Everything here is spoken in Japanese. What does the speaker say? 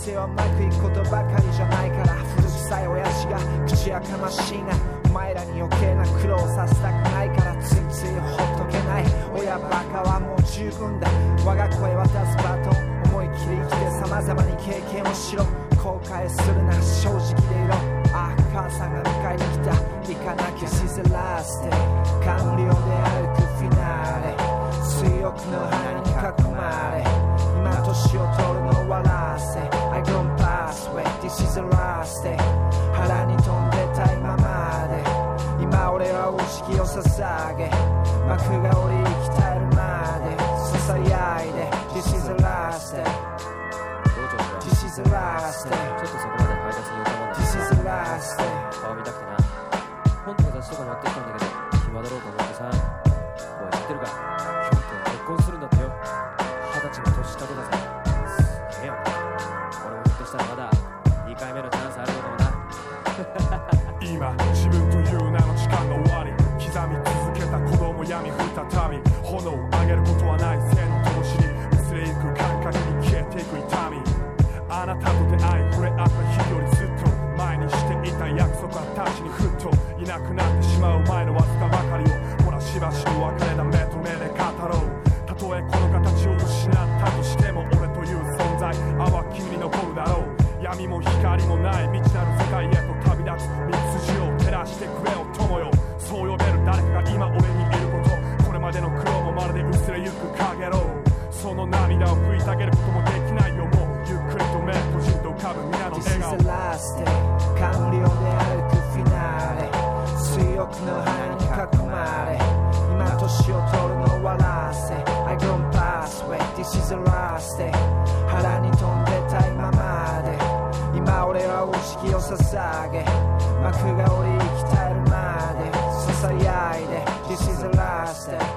生はうまくいくことばかりじゃないから、古臭い親父が口やかましいな、お前らに余計な苦労させたくないからついついほっとけない。親バカはもう十分だ、我が声渡すバトン、思い切り生きて様々に経験をしろ、後悔するな正直でいろ。ああ母さんが迎えに来た、行かなきゃ This is the last day、 官僚で歩くフィナーレ、水浴の花に囲まれ、今年を取るのを笑わせ I don't pass away This is the last day、 腹に飛んでた今まで、今俺はお辞儀を捧げ、幕が降り生き絶えるまで囁いで This is the last day This is the last day、 ちょっとそこまで配達に浮かばない。 This is the last day、 顔見たくてな、本とか雑誌とか持ってきたんだけど暇だろうと思ってさ。おい知ってるか、ヒョン君結婚するんだってよ。20歳の年下とかさ、すげえよな。俺もひょっとしたらまだ2回目のチャンスあるのかもな。 今自分という名の時間が終わり、刻み続けた鼓動も闇再び、炎を上げることはない生の灯火に薄れゆく感覚に消えていく痛み、あなたと出会い触れ合った日よりずっと前にしていた約束は確にふっといなくなってしまう前のわずかばかりを、ほらしばしの別れだ目と目で語ろう。たとえこの形を失ったとしても俺という存在あは君に残るだろう。闇も光もない未知なる世界へと旅立つ道筋を照らしてくれよ友よ。そう呼べる誰かが今俺にいること、これまでの苦労もまるで薄れゆく影ろう。その涙を拭いてあげることもできないよ、もうゆっくりと目閉じると浮かぶ皆の笑顔。 This is the last day、 官僚で歩くフィナーレ、水浴の花に囲まれ、今年を取るのを笑わせ I don't pass away This is the last day、 腹に飛んでた今まで、今俺はお辞儀を捧げ、幕が降り生き絶えるまで囁いで This is the last day